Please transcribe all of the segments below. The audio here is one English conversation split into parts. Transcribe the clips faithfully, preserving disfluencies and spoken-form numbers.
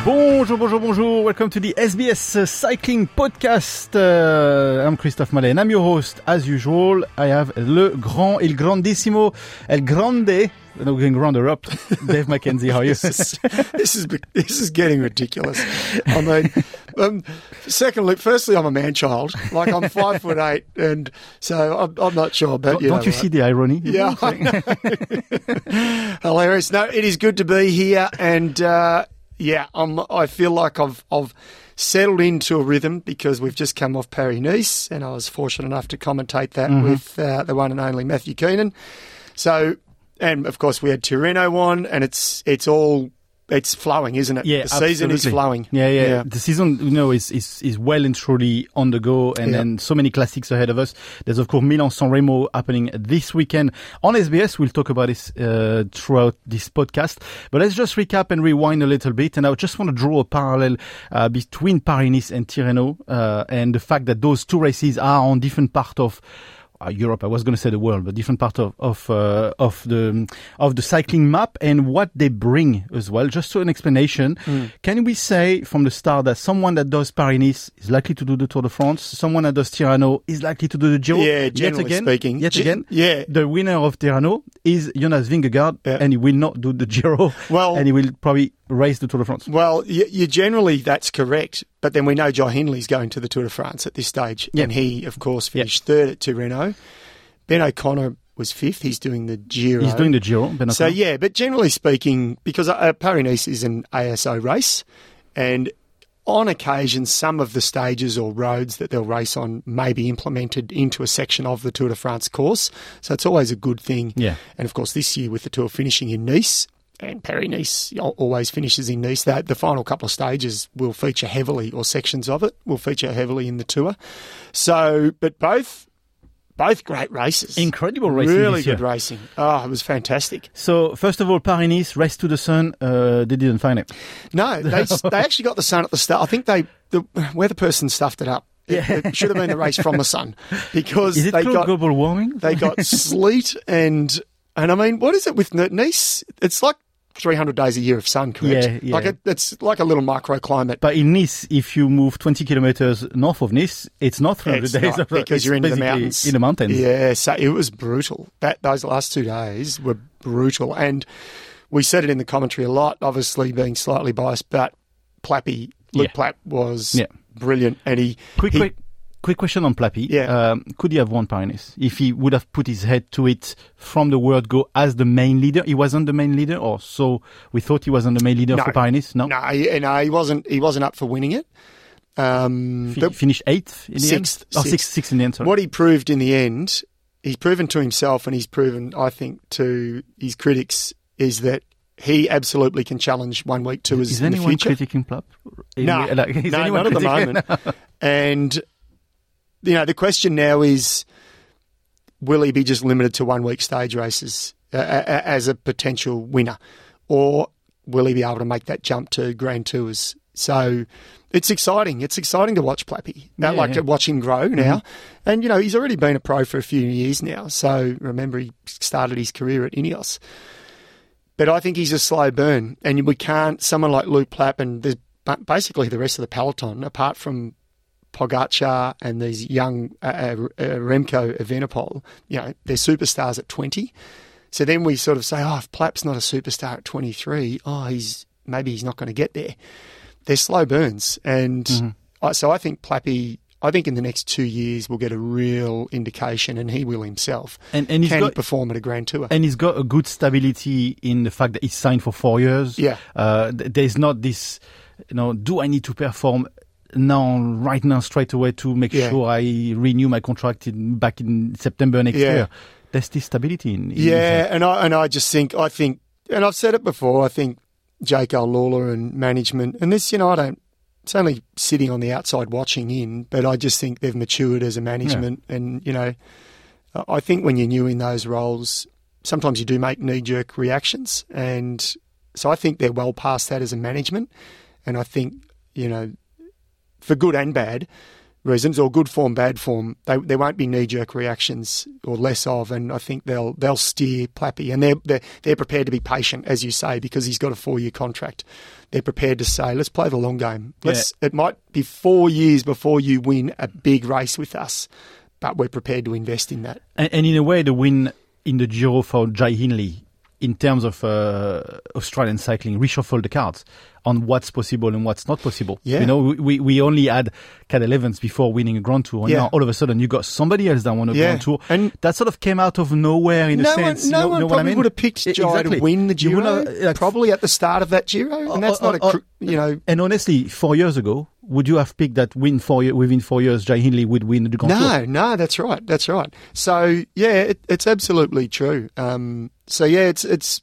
Bonjour, bonjour, bonjour. Welcome to the S B S uh, Cycling Podcast. Uh, I'm Christophe Mallet and I'm your host. As usual, I have Le Grand, Il Grandissimo, El Grande, no, going rounder up, Dave Mackenzie. How are you? this, is, this is this is getting ridiculous. I mean, um, secondly, firstly, I'm a man-child. Like, I'm five foot eight, and so I'm, I'm not sure. But don't you, don't know, you see the irony? Yeah, hilarious. No, it is good to be here, and uh, yeah, I'm. I feel like I've I've settled into a rhythm because we've just come off Paris-Nice, and I was fortunate enough to commentate that mm-hmm. with uh, the one and only Matthew Keenan. So. And, of course, we had Tirreno on, and it's it's all it's flowing, isn't it? Yeah, the absolutely. season is flowing. Yeah, yeah, yeah. The season, you know, is is, is well and truly on the go, and yeah. then so many classics ahead of us. There's, of course, Milan-San Remo happening this weekend on S B S. We'll talk about this uh, throughout this podcast. But let's just recap and rewind a little bit. And I just want to draw a parallel uh, between Paris-Nice and Tirreno, uh, and the fact that those two races are on different parts of Europe. I was going to say the world, but different part of of uh, of the of the cycling map and what they bring as well. Just so an explanation, mm. can we say from the start that someone that does Paris-Nice is likely to do the Tour de France, someone that does Tirreno is likely to do the Giro? Yeah, generally yet again, speaking. Yet Ge- again, yeah. The winner of Tirreno is Jonas Vingegaard, yeah. and he will not do the Giro. Well, and he will probably race the Tour de France. Well, you, you generally that's correct, but then we know Jai Hindley's going to the Tour de France at this stage, yeah. and he, of course, finished yeah. third at Tirreno. Ben O'Connor was fifth. He's doing the Giro. He's doing the Giro, Ben O'Connor. So, yeah, but generally speaking, because uh, Paris-Nice is an A S O race, and on occasion, some of the stages or roads that they'll race on may be implemented into a section of the Tour de France course. So it's always a good thing. Yeah. And, of course, this year with the Tour finishing in Nice, and Paris-Nice always finishes in Nice, that the final couple of stages will feature heavily, or sections of it will feature heavily in the Tour. So, but both... Both great races. Incredible racing Really this year. good racing. Oh, it was fantastic. So, first of all, Paris-Nice, race to the sun, uh, they didn't find it. No, they they actually got the sun at the start. I think they the weather person stuffed it up. It, yeah. it should have been the race from the sun. Because is it they called got, global warming? They got sleet and, and I mean, what is it with Nice? It's like three hundred days a year of sun, correct? Yeah, yeah. Like a, it's like a little microclimate. But in Nice, if you move twenty kilometers north of Nice, it's not three hundred it's days. Not, of, because you're in the mountains. In the mountains. Yeah, so it was brutal. That Those last two days were brutal. And we said it in the commentary a lot, obviously being slightly biased, but Plappy, Luke yeah. Plapp was yeah. brilliant. And he... Quick, he, quick. Quick question on Plappy. Yeah. Um, could he have won Paris-Nice if he would have put his head to it from the word go as the main leader? He wasn't the main leader, or so we thought he wasn't the main leader no, for Paris-Nice? No, no, he, no, he wasn't. He wasn't up for winning it. Um, F- finished eighth in the sixth, end. Oh, sixth. sixth, sixth in the end. Sorry. What he proved in the end, he's proven to himself, and he's proven, I think, to his critics, is that he absolutely can challenge one week tours is in the future. Is anyone critiquing Plapp? No, like, is no, not at the moment. And you know, the question now is, will he be just limited to one-week stage races uh, as a potential winner? Or will he be able to make that jump to Grand Tours? So it's exciting. It's exciting to watch Plappy. Yeah, I like yeah. to watch him grow now. Mm-hmm. And, you know, he's already been a pro for a few years now. So remember, he started his career at Ineos. But I think he's a slow burn. And we can't, someone like Luke Plapp and the, basically the rest of the peloton, apart from Pogacar and these young uh, uh, Remco Evenepoel, you know, they're superstars at twenty. So then we sort of say, oh, if Plapp's not a superstar at twenty-three, oh, he's maybe he's not going to get there. They're slow burns. And mm-hmm. I, so I think Plappy, I think in the next two years we'll get a real indication, and he will himself. And, and he's Can got, he perform at a Grand Tour? And he's got a good stability in the fact that he's signed for four years. Yeah. Uh, there's not this, you know, do I need to perform now, right now, straight away to make yeah. sure I renew my contract in, back in September next yeah. year. There's this stability in, in yeah, and I and I just think I think, and I've said it before. I think Jake Al-Lawler and management, and this, you know, I don't. It's only sitting on the outside watching in, but I just think they've matured as a management, yeah. and you know, I think when you're new in those roles, sometimes you do make knee-jerk reactions, and so I think they're well past that as a management, and I think, you know, for good and bad, reasons, or good form, bad form. They, there won't be knee-jerk reactions or less of, and I think they'll they'll steer Plappy, and they're, they're they're prepared to be patient, as you say, because he's got a four-year contract. They're prepared to say, let's play the long game. Let's. Yeah. It might be four years before you win a big race with us, but we're prepared to invest in that. And, and in a way, the win in the Giro for Jai Hindley, in terms of uh, Australian cycling, reshuffle the cards on what's possible and what's not possible. Yeah. You know, we, we only had Cadel Evans before winning a Grand Tour, and yeah. now all of a sudden you got somebody else that won a yeah. Grand Tour. And that sort of came out of nowhere in no a sense. One, no you know, one know probably what I mean? would have picked Jai exactly. to win the Giro, have, like, probably at the start of that Giro, and that's uh, not uh, a, you know. And honestly, four years ago, would you have picked that win four year, within four years, Jai Hindley would win the Grand no, Tour? No, no, that's right, that's right. So yeah, it, it's absolutely true. Um, so yeah, it's it's.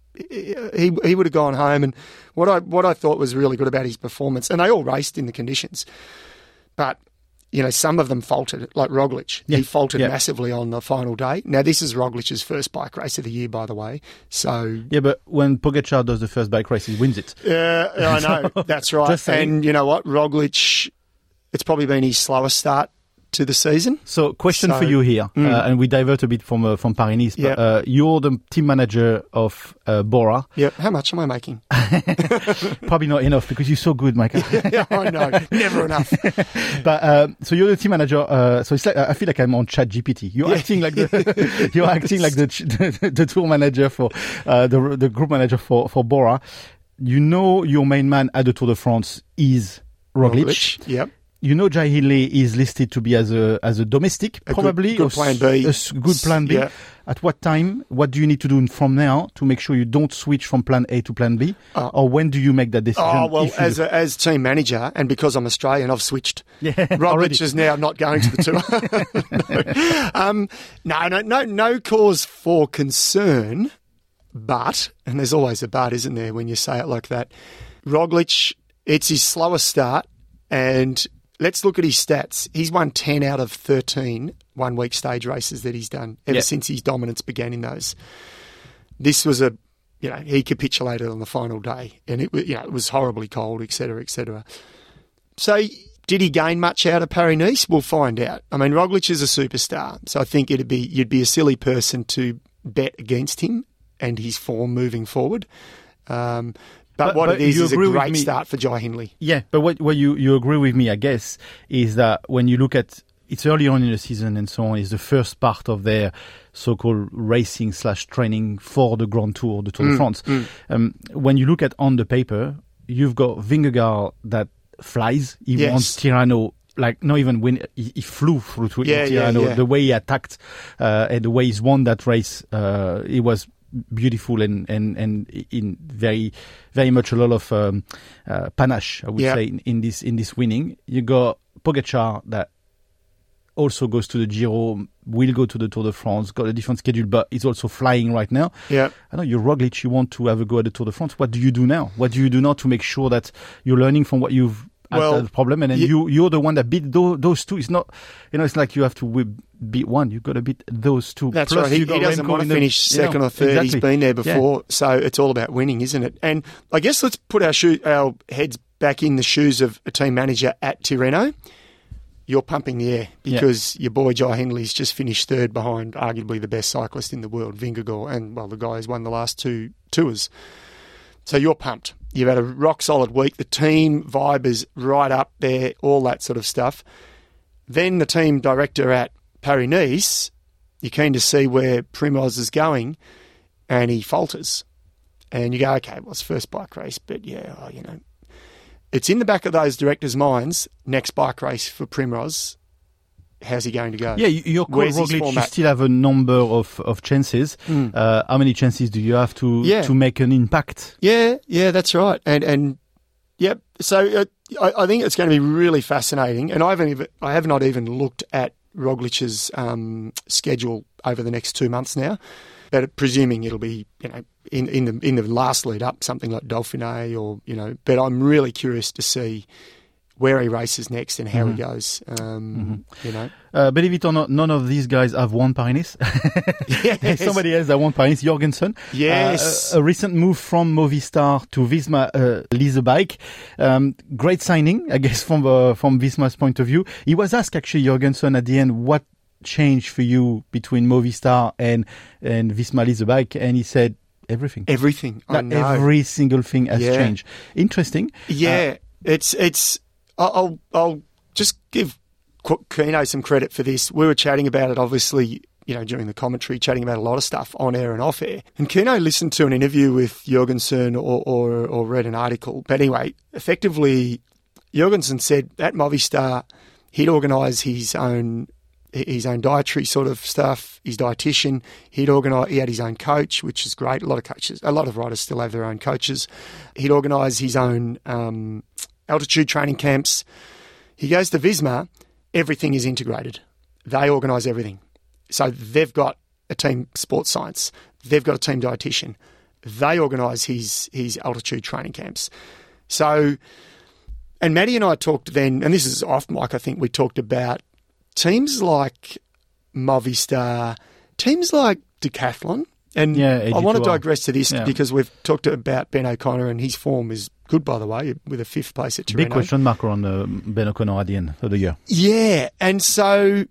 He he would have gone home, and what I what I thought was really good about his performance, and they all raced in the conditions, but you know some of them faltered, like Roglic. Yeah. He faltered yeah. massively on the final day. Now this is Roglic's first bike race of the year, by the way. So yeah, but when Pogačar does the first bike race, he wins it. Yeah, I know that's right. And you know what, Roglic, it's probably been his slowest start to the season. So, question so, for you here, mm. uh, and we divert a bit from uh, from Paris-Nice, but yep. uh, you're the team manager of uh, Bora. Yeah, how much am I making? Probably not enough because you're so good, Michael. yeah, I know, never enough. But uh, so you're the team manager. Uh, so it's like I feel like I'm on ChatGPT. You're yeah. acting like the you're acting like the, the the tour manager for uh, the the group manager for for Bora. You know your main man at the Tour de France is Roglic. Roglic. Yep. You know, Jai Hindley is listed to be as a as a domestic, a probably good, good plan B. A good plan B. Yeah. At what time? What do you need to do from now to make sure you don't switch from plan A to plan B? Uh, or when do you make that decision? Oh well, as a, as team manager, and because I'm Australian, I've switched. Yeah, Roglic is now not going to the tour. no. Um, no, no, no, no cause for concern. But, and there's always a but, isn't there, when you say it like that? Roglic, it's his slowest start, and let's look at his stats. He's won ten out of thirteen one-week stage races that he's done ever yep. since his dominance began in those. This was a, you know, he capitulated on the final day, and it, you know, it was horribly cold, et cetera, et cetera. So, did he gain much out of Paris-Nice? We'll find out. I mean, Roglic is a superstar, so I think it'd be you'd be a silly person to bet against him and his form moving forward. Um, but, but what but it is is a great start for Jai Hindley. Yeah, but what, what you, you agree with me, I guess, is that when you look at it's early on in the season and so on, is the first part of their so-called racing slash training for the Grand Tour, the Tour mm, de France. Mm. Um, when you look at on the paper, you've got Vingegaard that flies. He yes. wants Tirreno. Like, not even win, he, he flew through to yeah, Tirreno. Yeah, yeah. The way he attacked uh, and the way he's won that race, uh, it was beautiful and, and, and in very, very much a lot of um, uh, panache, I would yeah. say, in, in this in this winning. You got Pogačar that also goes to the Giro, will go to the Tour de France, got a different schedule, but he's also flying right now. Yeah. I know you're Roglic, you want to have a go at the Tour de France. What do you do now? What do you do now to make sure that you're learning from what you've well, had the problem, and then you, you're the one that beat those, those two. It's not, you know, it's like you have to whip, beat one. You've got to beat those two. That's Plus right. He, you got he doesn't Remco want to the, finish second you know, or third. exactly. He's been there before, yeah. so it's all about winning, isn't it? And I guess let's put our shoe, our heads back in the shoes of a team manager at Tirreno. You're pumping the air because yeah. your boy Jai Hindley's just finished third behind arguably the best cyclist in the world, Vingegaard, and well, the guy who's won the last two tours. So you're pumped. You've had a rock solid week. The team vibe is right up there, all that sort of stuff. Then the team director at Paris-Nice, you're keen to see where Primoz is going, and he falters. And you go, okay, well, it's first bike race, but yeah, oh, you know, it's in the back of those directors' minds, next bike race for Primoz, how's he going to go? Yeah, you're called Roglic, you still have a number of, of chances. Mm. Uh, how many chances do you have to yeah. to make an impact? Yeah, yeah, that's right. And, and yep, so uh, I, I think it's going to be really fascinating. And I haven't even, I have not even looked at Roglic's um, schedule over the next two months now. But presuming it'll be, you know, in, in the in the last lead up, something like Dauphiné or, you know, but I'm really curious to see where he races next and how mm-hmm. he goes. Um, mm-hmm. You know, uh, believe it or not, none of these guys have won Paris. Yes. Somebody else that won Paris, Jorgensen. Yes, uh, a, a recent move from Movistar to Visma uh, Lease Bike. Um, great signing, I guess, from uh, from Visma's point of view. He was asked actually, Jorgensen, at the end, what changed for you between Movistar and and Visma Lease Bike, and he said everything. Everything. I know. Every single thing has yeah. changed. Interesting. Yeah, uh, it's it's. I'll I'll just give Keno some credit for this. We were chatting about it, obviously, you know, during the commentary, chatting about a lot of stuff on air and off air. And Keno listened to an interview with Jorgensen or, or, or read an article. But anyway, effectively, Jorgensen said at Movistar, he'd organise his own his own dietary sort of stuff, his dietitian. He'd organise, he had his own coach, which is great. A lot of coaches, a lot of riders still have their own coaches. He'd organise his own um, altitude training camps. He goes to Visma, everything is integrated. They organise everything. So they've got a team sports science. They've got a team dietitian. They organise his his altitude training camps. So, and Maddie and I talked then, and this is off mic, I think we talked about teams like Movistar, teams like Decathlon. And yeah, I want to digress to this yeah. because we've talked about Ben O'Connor and his form is good, by the way, with a fifth place at Tirreno. Big question mark on uh, Ben O'Connor at the end of the year. Yeah, and so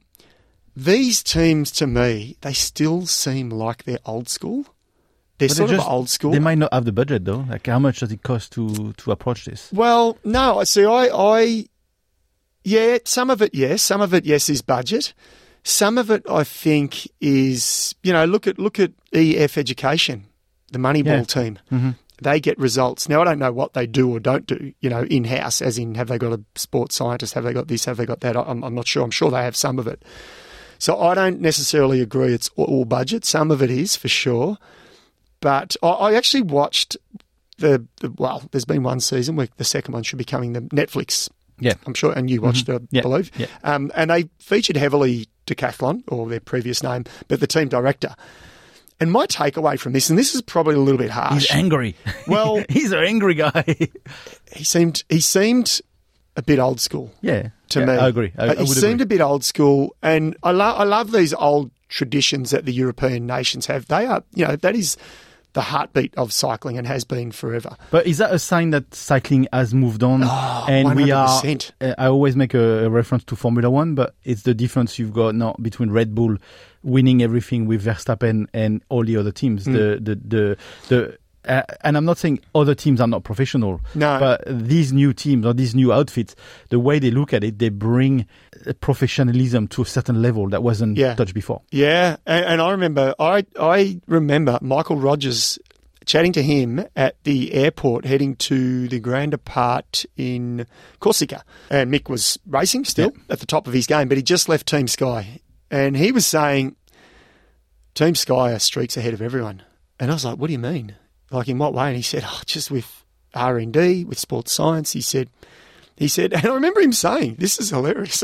these teams, to me, they still seem like they're old school. They're but sort they're of just, old school. They might not have the budget, though. Like, how much does it cost to, to approach this? Well, no, I see, I, I, yeah, some of it, yes. Some of it, yes, is budget. Some of it, I think, is, you know, look at look at E F Education, the Moneyball yeah. team. Mm-hmm. They get results. Now, I don't know what they do or don't do, you know, in-house, as in have they got a sports scientist, have they got this, have they got that? I'm, I'm not sure. I'm sure they have some of it. So I don't necessarily agree it's all budget. Some of it is, for sure. But I, I actually watched the, the, well, there's been one season where the second one should be coming, the Netflix. Yeah. I'm sure, and you watched mm-hmm. it, I yeah. believe. Yeah. Um, and they featured heavily Decathlon, or their previous name, but the team director. And my takeaway from this, and this is probably a little bit harsh. He's angry. Well, he's an angry guy. he seemed he seemed a bit old school. Yeah, to yeah, me, I agree. I, uh, I he would seemed agree. a bit old school, and I love I love these old traditions that the European nations have. They are, you know, that is the heartbeat of cycling and has been forever. But is that a sign that cycling has moved on? Oh, and one hundred we percent. are. Uh, I always make a, a reference to Formula One, but it's the difference you've got now between Red Bull winning everything with Verstappen and all the other teams. Mm. The the the the. Uh, and I'm not saying other teams are not professional, no. but these new teams or these new outfits, the way they look at it, they bring professionalism to a certain level that wasn't yeah. touched before. Yeah, and, and I remember, I I remember Michael Rogers chatting to him at the airport heading to the Grand Depart in Corsica, and Mick was racing still yeah. at the top of his game, but he just left Team Sky, and he was saying, Team Sky are streaks ahead of everyone, and I was like, what do you mean? Like, in what way? And he said, oh, just with R and D, with sports science. He said, he said, and I remember him saying, this is hilarious.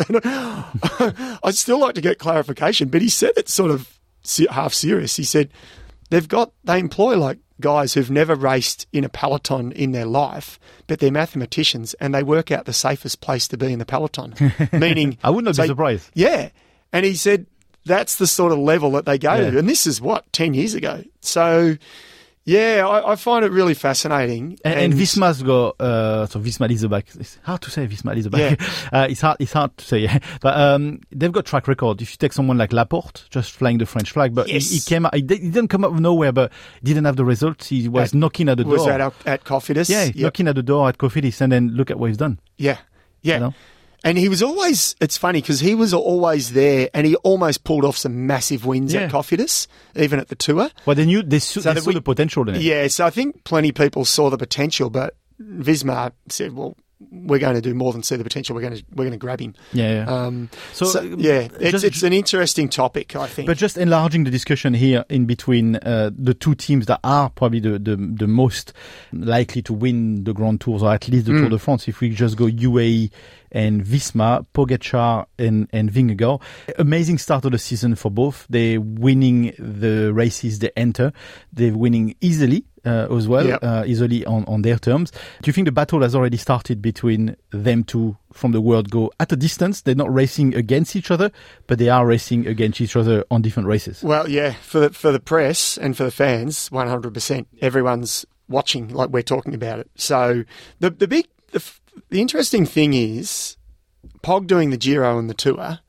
I'd still like to get clarification, but he said it sort of half serious. He said, they've got, they employ like guys who've never raced in a peloton in their life, but they're mathematicians and they work out the safest place to be in the peloton. Meaning, I would not so, be surprised. Yeah. And he said, that's the sort of level that they go yeah. to. And this is what, ten years ago. So, yeah, I, I find it really fascinating. And, and, and Visma's got, uh, so Visma Lease Bike. It's hard to say Visma Lease Bike. Yeah. Uh, it's hard, it's hard to say, yeah. But, um, they've got track record. If you take someone like Laporte, just flying the French flag, but yes. he, he came out, he, he didn't come out of nowhere, but didn't have the results. He was at, knocking at the was door. Was that at Cofidis? Yeah, yep. knocking at the door at Cofidis, and then look at what he's done. Yeah. Yeah. You know? And he was always, it's funny because he was always there and he almost pulled off some massive wins yeah. at Cofidis, even at the Tour. Well, they knew, they, su- so they saw we, the potential in it. Yeah, so I think plenty of people saw the potential, but Visma said, well, we're going to do more than see the potential. We're going to we're going to grab him. Yeah. yeah. Um, so, so yeah, it's just, it's an interesting topic, I think. But just enlarging the discussion here in between uh, the two teams that are probably the, the the most likely to win the Grand Tours, or at least the mm. Tour de France. If we just go U A E and Visma, Pogačar and, and Vingegaard. Amazing start of the season for both. They're winning the races they enter. They're winning easily uh, as well, yep. uh, easily on, on their terms. Do you think the battle has already started between them two from the word go at a distance? They're not racing against each other, but they are racing against each other on different races. Well, yeah, for the, for the press and for the fans, one hundred percent. Everyone's watching like we're talking about it. So the the big the, the interesting thing is Pog doing the Giro and the Tour.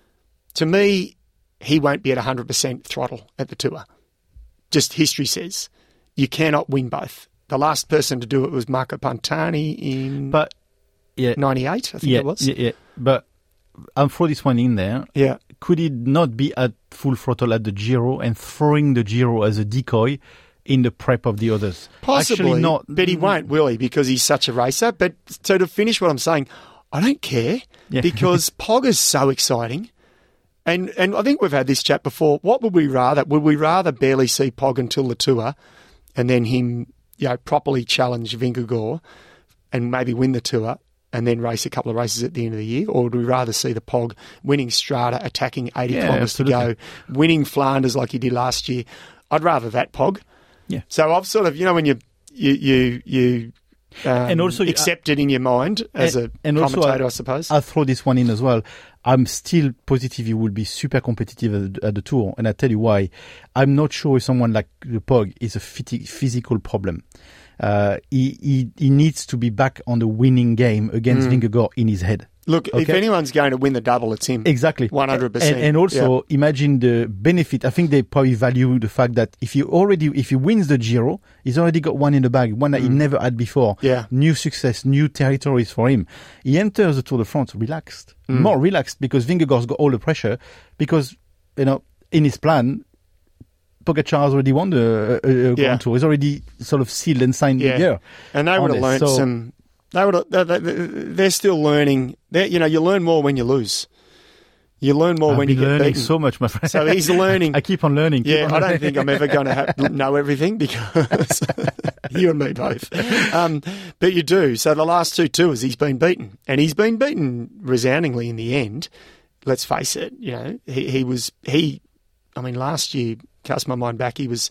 To me, he won't be at one hundred percent throttle at the Tour. Just history says you cannot win both. The last person to do it was Marco Pantani in but yeah, ninety-eight, I think yeah, it was. Yeah, yeah. But I'll throw this one in there. Yeah. Could he not be at full throttle at the Giro and throwing the Giro as a decoy in the prep of the others? Possibly, Actually not. But he won't, will he? Because he's such a racer. But so to finish what I'm saying, I don't care Yeah. because Pog is so exciting. And and I think we've had this chat before. What would we rather? Would we rather barely see Pog until the Tour and then him, you know, properly challenge Vingegaard and maybe win the Tour and then race a couple of races at the end of the year? Or would we rather see the Pog winning Strada, attacking eighty Yeah, kilometres to absolutely. go, winning Flanders like he did last year? I'd rather that Pog. Yeah. So I've sort of, you know, when you you you, you um, And also- accept it in your mind as And- a and also commentator, I- I suppose. I'll throw this one in as well. I'm still positive he will be super competitive at, the- at the Tour, and I'll tell you why. I'm not sure if someone like the Pog is a phyti- physical problem. Uh, he, he he needs to be back on the winning game against Mm. Vingegaard in his head. Look, if Okay. anyone's going to win the double, it's him. Exactly. one hundred percent. And, and also imagine the benefit. I think they probably value the fact that if you already, if he wins the Giro, he's already got one in the bag, one that he never had before. Yeah. New success, new territories for him. He enters the Tour de France relaxed, more relaxed because Vingegaard's got all the pressure because, you know, in his plan, Pogačar's already won the uh, uh, Grand Yeah. Tour. He's already sort of sealed and signed Yeah. the year. And they on would have this. learnt So- some. They would. They, they, they're still learning. They're, you know, you learn more when you lose. You learn more I've when been you get learning beaten. so much, my friend. So he's learning. I keep on learning. keep Yeah, on I don't learning. think I'm ever going to have, know everything because you and me both. Um, but you do. So the last two tours, he's been beaten, and he's been beaten resoundingly in the end. Let's face it. You know, he, he was he. I mean, last year, cast my mind back, he was.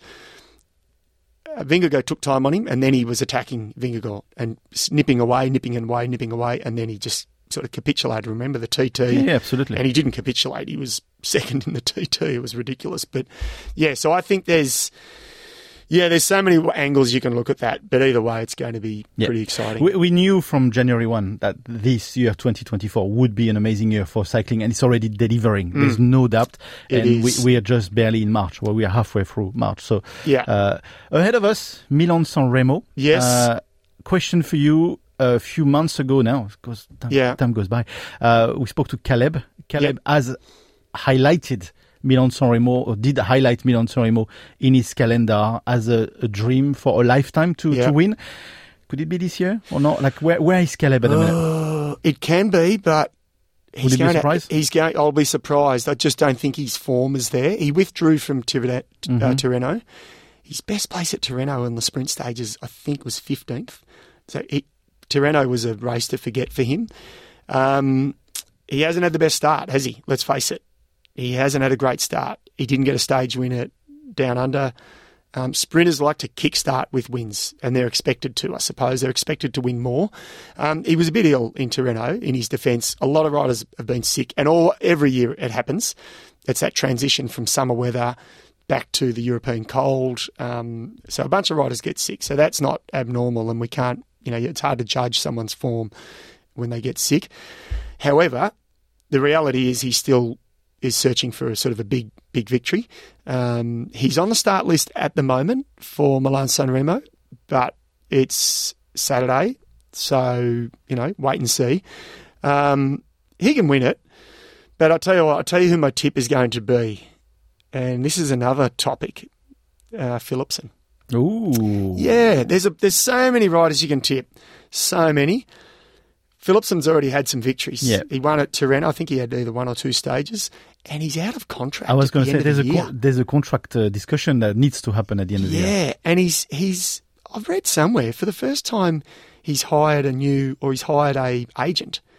Uh, Vingegaard took time on him, and then he was attacking Vingegaard and nipping away, nipping away, nipping away, and then he just sort of capitulated. Remember the T T? Yeah, absolutely. And he didn't capitulate. He was second in the T T. It was ridiculous. But yeah, so I think there's, yeah, there's so many angles you can look at that. But either way, it's going to be Yeah. pretty exciting. We, we knew from January first that this year, twenty twenty-four, would be an amazing year for cycling, and it's already delivering. There's no doubt. It and is. We, we are just barely in March, well, we are halfway through March. So Yeah. uh, ahead of us, Milan-San Remo. Yes. Uh, question for you. A few months ago now, because time, Yeah. time goes by, uh, we spoke to Caleb. Caleb has highlighted Milan-San Remo, or did highlight Milan-San Remo in his calendar as a, a dream for a lifetime to, Yeah. to win. Could it be this year or not? Like, where where is Caleb at the minute? Uh, it can be, but he's it be a going surprise? to. He's going. I'll be surprised. I just don't think his form is there. He withdrew from Tirreno. Mm-hmm. Uh, Tirreno. His best place at Tirreno in the sprint stages, I think, was fifteenth. So it, Tirreno was a race to forget for him. Um, he hasn't had the best start, has he? Let's face it. He hasn't had a great start. He didn't get a stage win at Down Under. Um, sprinters like to kickstart with wins, and they're expected to, I suppose. They're expected to win more. Um, he was a bit ill in Tirreno, in his defence. A lot of riders have been sick, and all every year it happens. It's that transition from summer weather back to the European cold. Um, so a bunch of riders get sick. So that's not abnormal, and we can't, you know, it's hard to judge someone's form when they get sick. However, the reality is he still is searching for a sort of a big, big victory. Um, he's on the start list at the moment for Milan-San Remo, but it's Saturday, so, you know, wait and see. Um, he can win it, but I'll tell you what, I'll tell you who my tip is going to be. And this is another topic, uh, Philipsen. Ooh. Yeah, there's a there's so many riders you can tip, so many. Philipsen's already had some victories. Yeah. He won at Tirreno. I think he had either one or two stages, and he's out of contract. I was going going to to say there's a the con- there's a contract uh, discussion that needs to happen at the end of the year. Yeah, and he's he's. I've read somewhere for the first time he's hired a new or he's hired a agent.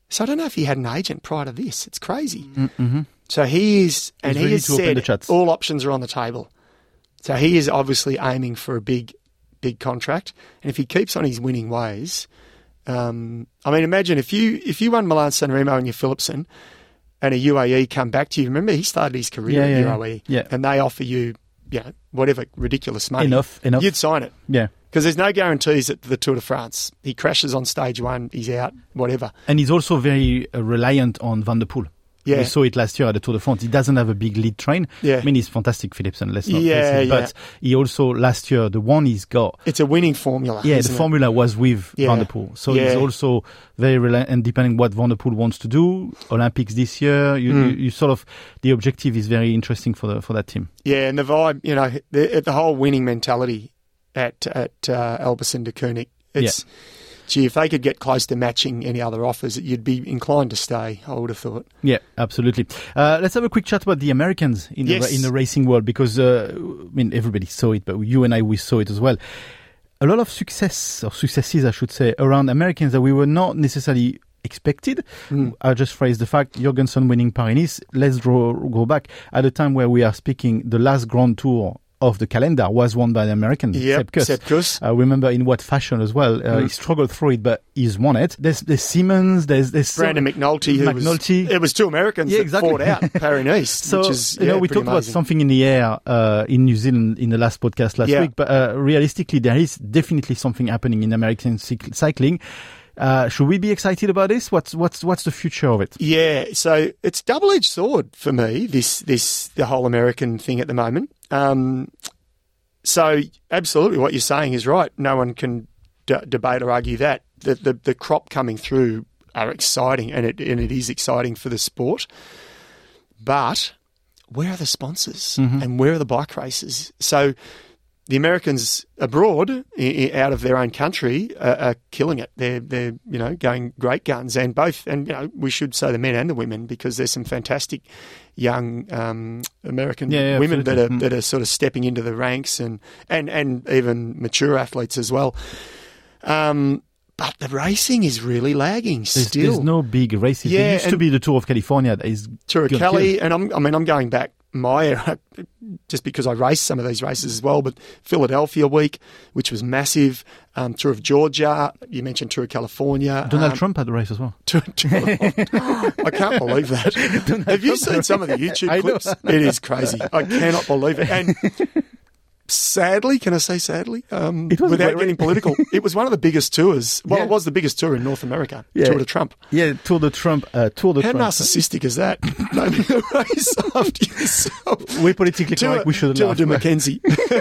So I don't know if he had an agent prior to this. It's crazy. Mm-hmm. So he is, and He's he ready has to open the said chats. all options are on the table. So he is obviously aiming for a big, big contract. And if he keeps on his winning ways, um, I mean, imagine if you if you won Milan San Remo and you're Philipsen, and a U A E come back to you. Remember, he started his career Yeah, at yeah, U A E, yeah. and they offer you, you know, whatever ridiculous money. Enough, enough. You'd sign it. Yeah. Because there's no guarantees at the Tour de France. He crashes on stage one, he's out, whatever. And he's also very uh, reliant on Van der Poel. Yeah. We saw it last year at the Tour de France. He doesn't have a big lead train. Yeah. I mean, he's fantastic, Philipsen. Let's not Yeah, face it. yeah. But he also, last year, the one he's got, It's a winning formula. yeah, the isn't it? formula was with Yeah. Van der Poel. So Yeah. he's also very reliant, and depending what Van der Poel wants to do, Olympics this year, you, Mm. you, you sort of, the objective is very interesting for the, for that team. Yeah, and the vibe, you know, the, the whole winning mentality at at uh, Alpecin de Koenig. It's, gee, if they could get close to matching any other offers, you'd be inclined to stay, I would have thought. Yeah, absolutely. Uh, let's have a quick chat about the Americans in, Yes. the, in the racing world, because, uh, I mean, everybody saw it, but you and I, we saw it as well. A lot of success, or successes, I should say, around Americans that we were not necessarily expected. Mm. I just phrased the fact, Jorgensen winning Paris-Nice. Let's draw, go back. At the time where we are speaking, the last Grand Tour of the calendar was won by the American, Yep, Sepp Kuss. Sepp Kuss. I remember in what fashion as well. Uh, Mm. He struggled through it, but he's won it. There's, there's Simmons, there's, there's Brandon McNulty, who McNulty. was, it was two Americans Yeah, that exactly. fought out Paris-Nice, So, which is, you yeah, know, we pretty talked about amazing. something in the air uh, in New Zealand in the last podcast last Yeah. week, but uh, realistically, there is definitely something happening in American cyc- cycling. Uh, should we be excited about this? What's what's what's the future of it? Yeah, so it's double-edged sword for me, this, this the whole American thing at the moment. Um, so absolutely what you're saying is right. No one can d- debate or argue that. The, the the crop coming through are exciting, and it and it is exciting for the sport. But where are the sponsors Mm-hmm. and where are the bike races? So the Americans abroad, I- I- out of their own country, are, are killing it. They're they're you know going great guns, and both, and you know we should say the men and the women, because there's some fantastic young um, American Yeah, yeah, women that are absolutely. Mm. that are sort of stepping into the ranks, and and and even mature athletes as well. Um, but the racing is really lagging There's, still. there's no big races. Yeah, there used to and- be the Tour of California that is Tour of gonna Cali, kill. and I'm, I mean, I'm going back my era just because I raced some of these races as well. But Philadelphia week, which was massive, um, Tour of Georgia. You mentioned Tour of California. Donald um, Trump had the race as well. Tour, Tour, I can't believe that. Have you seen some of the YouTube I know. clips? It is crazy. I cannot believe it. And sadly, can I say sadly? Um, It was a without great getting political, it was one of the biggest tours. Well, Yeah. it was the biggest tour in North America. Yeah. Tour de Trump. Yeah, Tour de Trump. Uh, Tour de How Trump. narcissistic is that? Naming a race after yourself. We're politically Tour, correct. We shouldn't Tour laugh. de Mackenzie.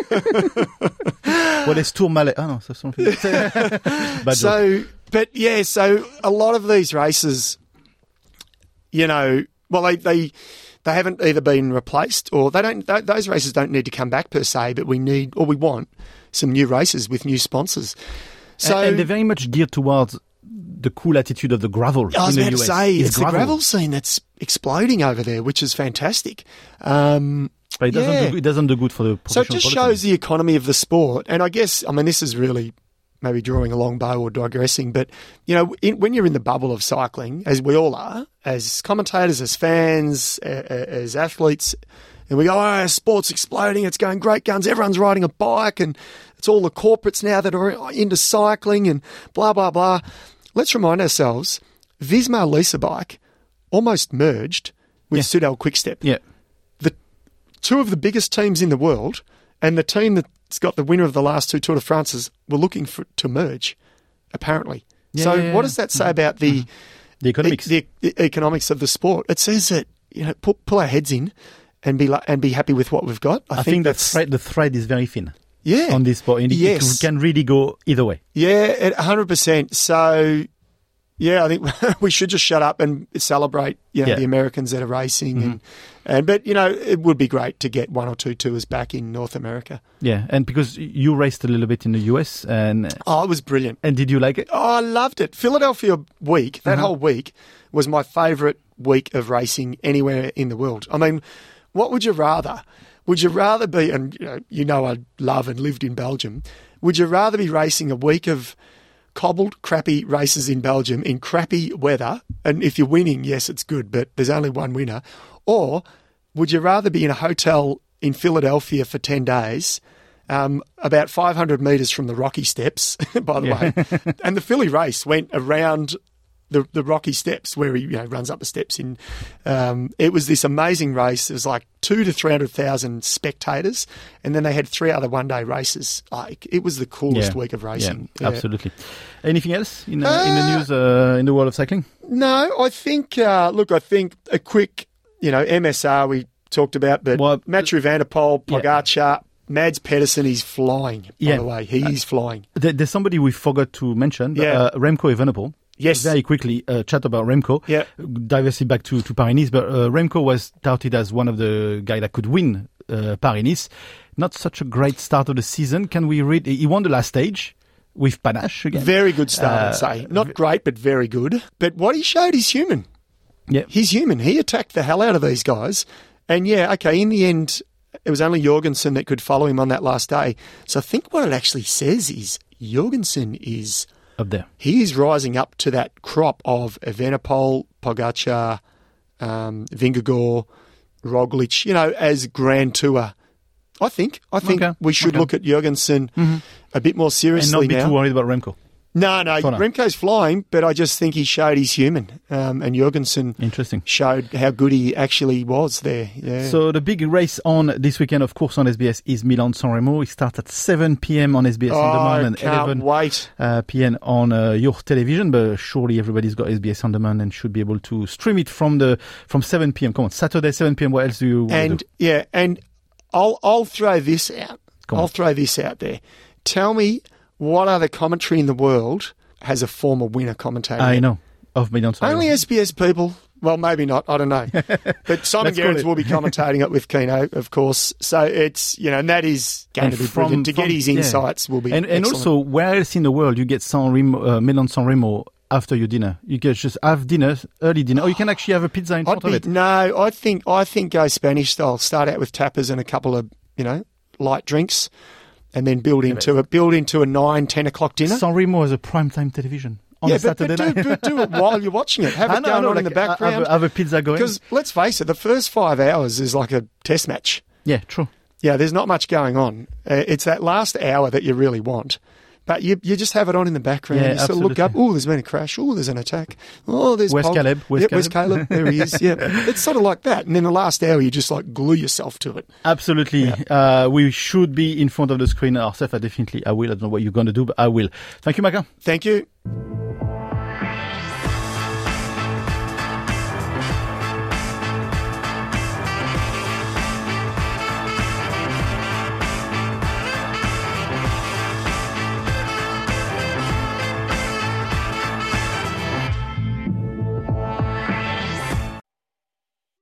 Well, it's Tour Malais. Oh no, that's something. Bad joke. So, but yeah, so a lot of these races, you know, well, they they they haven't either been replaced or they don't. Th- those races don't need to come back per se, but we need or we want some new races with new sponsors. So and, and they're very much geared towards the cool attitude of the gravel. I was in the about U to S. say It's it's the gravel scene that's exploding over there, which is fantastic. Um, But it doesn't, yeah. do, it doesn't do good for the So it professional just peloton. shows the economy of the sport. And I guess, I mean, this is really maybe drawing a long bow or digressing, but, you know, in, when you're in the bubble of cycling, as we all are, as commentators, as fans, uh, as athletes, and we go, oh, sport's exploding, it's going great guns, everyone's riding a bike, and it's all the corporates now that are into cycling and blah, blah, blah. Let's remind ourselves, Visma Lease a Bike almost merged with Yeah. Soudal Quickstep. Yeah. Two of the biggest teams in the world, and the team that's got the winner of the last two Tour de France's were looking for to merge, apparently. Yeah, so yeah, yeah. what does that say about the, The economics. the, the economics of the sport? It says that, you know, pull, pull our heads in and be like, and be happy with what we've got. I, I think the thread, the thread is very thin yeah, on this sport. And it- Yes. It can really go either way. yeah, at one hundred percent. So, yeah, I think we should just shut up and celebrate, you know, Yeah. the Americans that are racing. And, and But, you know, it would be great to get one or two tours back in North America. Yeah, and because you raced a little bit in the U S, and Oh, it was brilliant. and did you like it? Oh, I loved it. Philadelphia week, that Uh-huh. whole week, was my favourite week of racing anywhere in the world. I mean, what would you rather? Would you rather be, and you know, you know I love and lived in Belgium, would you rather be racing a week of cobbled, crappy races in Belgium in crappy weather? And if you're winning, yes, it's good, but there's only one winner. Or would you rather be in a hotel in Philadelphia for ten days, um, about five hundred metres from the Rocky Steps, by the Yeah. way, and the Philly race went around the, the Rocky Steps where he you know, runs up the steps. In um, It was this amazing race. It was like two to three hundred thousand spectators, and then they had three other one-day races. Like It was the coolest Yeah. week of racing. Yeah, Yeah. absolutely. Anything else in, uh, in the Uh, news uh, in the world of cycling? No, I think, uh, look, I think a quick, you know, M S R we talked about, but Well, Mathieu Van der Poel, yeah. Pogacar, Mads Pedersen, he's flying, by Yeah. the way. He's flying. There, there's somebody we forgot to mention, Yeah. uh, Remco Evenepoel. Yes. Very quickly, uh, chat about Remco. Yeah. Diversely back to, to Paris-Nice, but uh, Remco was touted as one of the guys that could win uh, Paris-Nice. Not such a great start of the season. Can we read? He won the last stage with panache again. Very good start, Uh, I'd say. Not great, but very good. But what he showed is human. Yeah. He's human. He attacked the hell out of these guys. And yeah, okay, in the end, it was only Jorgensen that could follow him on that last day. So I think what it actually says is Jorgensen is... Up there. He is rising up to that crop of Evenepoel, Pogacar, um, Vingegaard, Roglic, you know, as Grand Tour. I think. I think Okay. we should Okay. look at Jorgensen a bit more And seriously not be now. too worried about Remco. No, no, For now. Remco's flying, but I just think he showed he's human. Um, and Jorgensen Interesting. showed how good he actually was there. Yeah. So the big race on this weekend, of course, on S B S is Milan-San Remo. It starts at seven p.m. on S B S oh, On Demand I and can't eleven wait. uh, p.m. on uh, your television. But surely everybody's got S B S On Demand and should be able to stream it from the from seven p.m. Come on, Saturday seven p.m. What else do you want to And do? yeah, and I'll I'll throw this out. Come on. I'll throw this out there. Tell me what other commentary in the world has a former winner commentating? I it? know of Milan-San Remo. Only S B S people. Well, maybe not. I don't know. But Simon Let's call Gerrans it. will be commentating it with Keno, of course. So it's, you know, and that is going And to be from- brilliant. To from- get his yeah. insights will be And, and excellent. also, where else in the world you get San Remo, uh, Milan-San Remo after your dinner? You can just have dinner, early dinner, or you can actually have a pizza in I'd front of be, it. no, I think I think go Spanish style. Start out with tapas and a couple of, you know, light drinks, and then build into a build into a nine, ten o'clock dinner. San Remo is a primetime television on yeah, a but, Saturday but do, night. but do it while you're watching it. Have I it know, I going know, on in the like, uh, background. Have a, have a pizza going. Because let's face it, the first five hours is like a test match. Yeah, true. Yeah, there's not much going on. Uh, it's that last hour that you really want. But you you just have it on in the background. Yeah, you sort of look up, absolutely. oh, there's been a crash. Oh, there's an attack. Oh, there's Where's Pog- Caleb? Where's Yep, where's Caleb? Caleb? There he is. Yeah, it's sort of like that. And then the last hour, you just like glue yourself to it. Absolutely. Uh, we should be in front of the screen ourselves. I definitely, I will. I don't know what you're going to do, but I will. Thank you, Maka. Thank you.